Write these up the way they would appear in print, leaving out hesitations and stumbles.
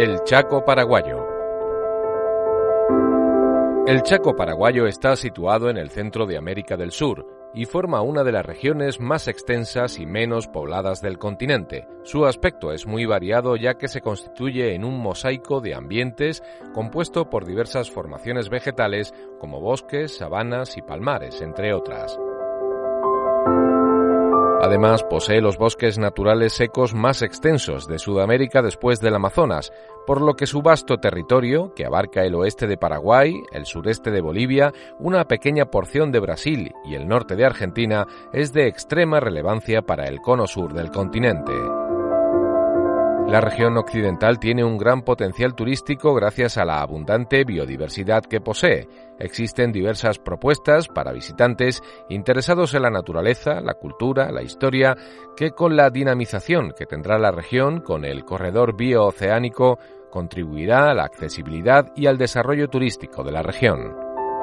El Chaco paraguayo. El Chaco paraguayo está situado en el centro de América del Sur y forma una de las regiones más extensas y menos pobladas del continente. Su aspecto es muy variado, ya que se constituye en un mosaico de ambientes compuesto por diversas formaciones vegetales como bosques, sabanas y palmares, entre otras. Además, posee los bosques naturales secos más extensos de Sudamérica después del Amazonas, por lo que su vasto territorio, que abarca el oeste de Paraguay, el sureste de Bolivia, una pequeña porción de Brasil y el norte de Argentina, es de extrema relevancia para el cono sur del continente. La región occidental tiene un gran potencial turístico gracias a la abundante biodiversidad que posee. Existen diversas propuestas para visitantes interesados en la naturaleza, la cultura, la historia, que con la dinamización que tendrá la región con el corredor biooceánico contribuirá a la accesibilidad y al desarrollo turístico de la región.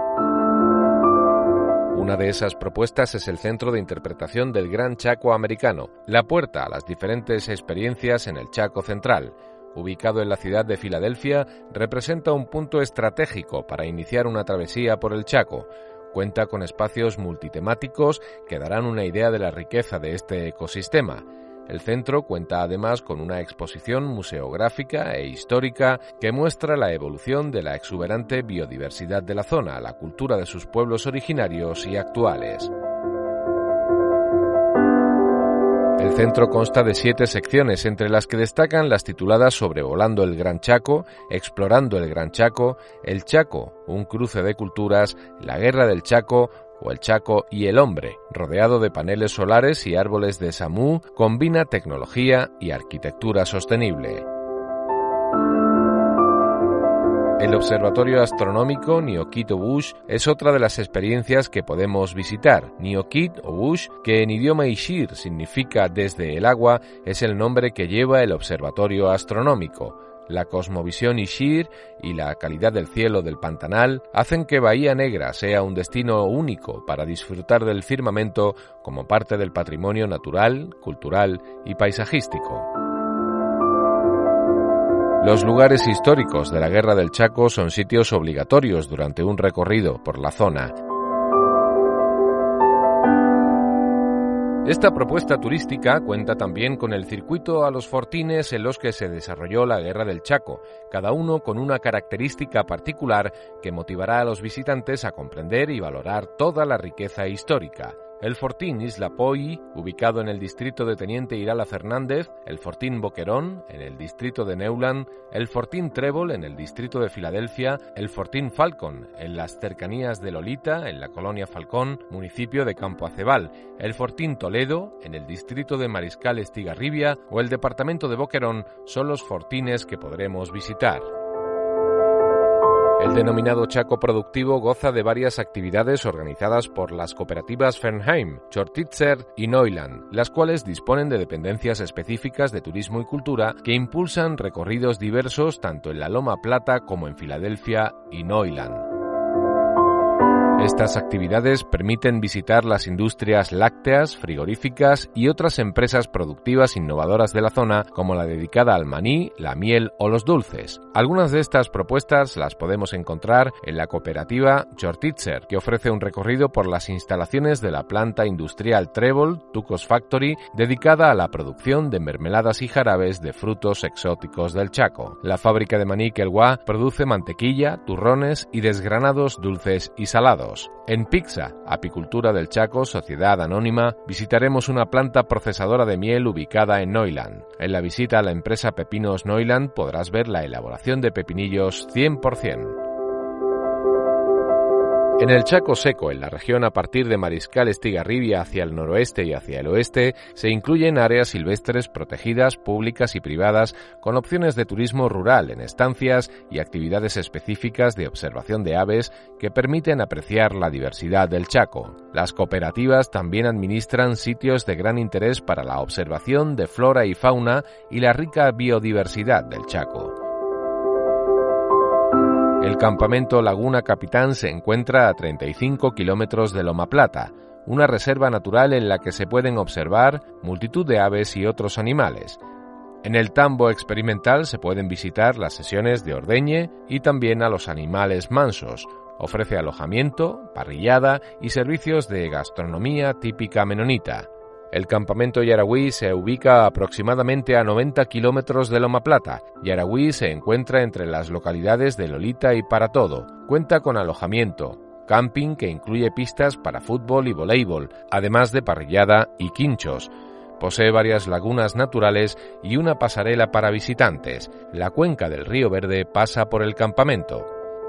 Una de esas propuestas es el Centro de Interpretación del Gran Chaco Americano, la puerta a las diferentes experiencias en el Chaco Central. Ubicado en la ciudad de Filadelfia, representa un punto estratégico para iniciar una travesía por el Chaco. Cuenta con espacios multitemáticos que darán una idea de la riqueza de este ecosistema. El centro cuenta además con una exposición museográfica e histórica que muestra la evolución de la exuberante biodiversidad de la zona, la cultura de sus pueblos originarios y actuales. El centro consta de 7 secciones, entre las que destacan las tituladas Sobrevolando el Gran Chaco, Explorando el Gran Chaco, El Chaco, un cruce de culturas, La Guerra del Chaco, o El Chaco y el hombre, rodeado de paneles solares y árboles de samú, combina tecnología y arquitectura sostenible. El Observatorio Astronómico Niokit-Obush es otra de las experiencias que podemos visitar. Niokit-Obush, que en idioma ishir significa desde el agua, es el nombre que lleva el observatorio astronómico. La cosmovisión ishir y la calidad del cielo del Pantanal hacen que Bahía Negra sea un destino único para disfrutar del firmamento como parte del patrimonio natural, cultural y paisajístico. Los lugares históricos de la Guerra del Chaco son sitios obligatorios durante un recorrido por la zona. Esta propuesta turística cuenta también con el circuito a los fortines en los que se desarrolló la Guerra del Chaco, cada uno con una característica particular que motivará a los visitantes a comprender y valorar toda la riqueza histórica. El Fortín Isla Poi, ubicado en el distrito de Teniente Irala Fernández, el Fortín Boquerón, en el distrito de Neuland, el Fortín Trébol, en el distrito de Filadelfia, el Fortín Falcón, en las cercanías de Lolita, en la colonia Falcón, municipio de Campo Acebal, el Fortín Toledo, en el distrito de Mariscal Estigarribia, o el departamento de Boquerón son los fortines que podremos visitar. El denominado Chaco Productivo goza de varias actividades organizadas por las cooperativas Fernheim, Chortitzer y Neuland, las cuales disponen de dependencias específicas de turismo y cultura que impulsan recorridos diversos tanto en la Loma Plata como en Filadelfia y Neuland. Estas actividades permiten visitar las industrias lácteas, frigoríficas y otras empresas productivas innovadoras de la zona, como la dedicada al maní, la miel o los dulces. Algunas de estas propuestas las podemos encontrar en la cooperativa Chortitzer, que ofrece un recorrido por las instalaciones de la planta industrial Trébol, Tucos Factory, dedicada a la producción de mermeladas y jarabes de frutos exóticos del Chaco. La fábrica de maní Quelguá produce mantequilla, turrones y desgranados dulces y salados. En Pizza, Apicultura del Chaco, Sociedad Anónima, visitaremos una planta procesadora de miel ubicada en Neuland. En la visita a la empresa Pepinos Neuland podrás ver la elaboración de pepinillos 100%. En el Chaco Seco, en la región a partir de Mariscal Estigarribia hacia el noroeste y hacia el oeste, se incluyen áreas silvestres protegidas, públicas y privadas, con opciones de turismo rural en estancias y actividades específicas de observación de aves que permiten apreciar la diversidad del Chaco. Las cooperativas también administran sitios de gran interés para la observación de flora y fauna y la rica biodiversidad del Chaco. El campamento Laguna Capitán se encuentra a 35 kilómetros de Loma Plata, una reserva natural en la que se pueden observar multitud de aves y otros animales. En el tambo experimental se pueden visitar las sesiones de ordeñe y también a los animales mansos. Ofrece alojamiento, parrillada y servicios de gastronomía típica menonita. El campamento Yaragüí se ubica aproximadamente a 90 kilómetros de Loma Plata. Yaragüí se encuentra entre las localidades de Lolita y Paratodo. Cuenta con alojamiento, camping que incluye pistas para fútbol y voleibol, además de parrillada y quinchos. Posee varias lagunas naturales y una pasarela para visitantes. La cuenca del Río Verde pasa por el campamento.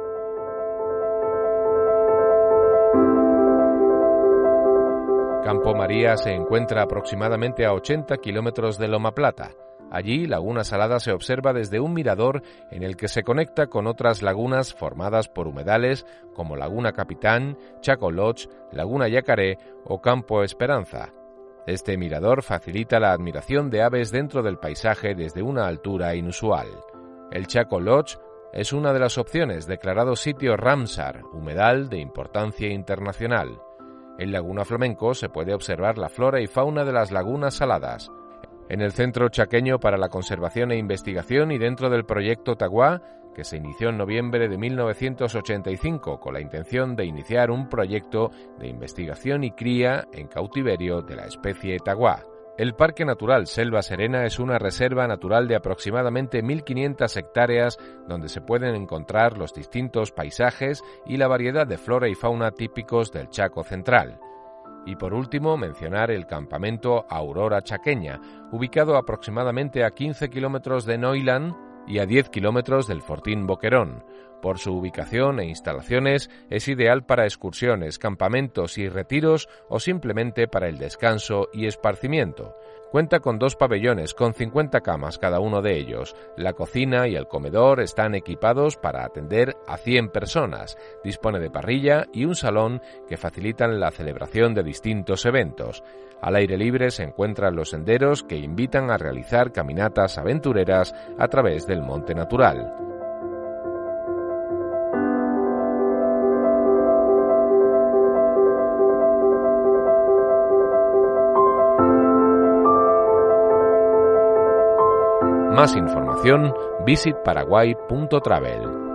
Campo María se encuentra aproximadamente a 80 kilómetros de Loma Plata. Allí, Laguna Salada se observa desde un mirador en el que se conecta con otras lagunas formadas por humedales como Laguna Capitán, Chaco Lodge, Laguna Yacaré o Campo Esperanza. Este mirador facilita la admiración de aves dentro del paisaje desde una altura inusual. El Chaco Lodge es una de las opciones, declarado sitio Ramsar, humedal de importancia internacional. En Laguna Flamenco se puede observar la flora y fauna de las lagunas saladas. En el Centro Chaqueño para la Conservación e Investigación y dentro del proyecto Taguá, que se inició en noviembre de 1985 con la intención de iniciar un proyecto de investigación y cría en cautiverio de la especie taguá. El Parque Natural Selva Serena es una reserva natural de aproximadamente 1.500 hectáreas donde se pueden encontrar los distintos paisajes y la variedad de flora y fauna típicos del Chaco Central. Y por último, mencionar el campamento Aurora Chaqueña, ubicado aproximadamente a 15 kilómetros de Noilán y a 10 kilómetros del Fortín Boquerón. Por su ubicación e instalaciones es ideal para excursiones, campamentos y retiros o simplemente para el descanso y esparcimiento. Cuenta con 2 pabellones con 50 camas cada uno de ellos. La cocina y el comedor están equipados para atender a 100 personas. Dispone de parrilla y un salón que facilitan la celebración de distintos eventos. Al aire libre se encuentran los senderos que invitan a realizar caminatas aventureras a través del monte natural. Más información, visitparaguay.travel.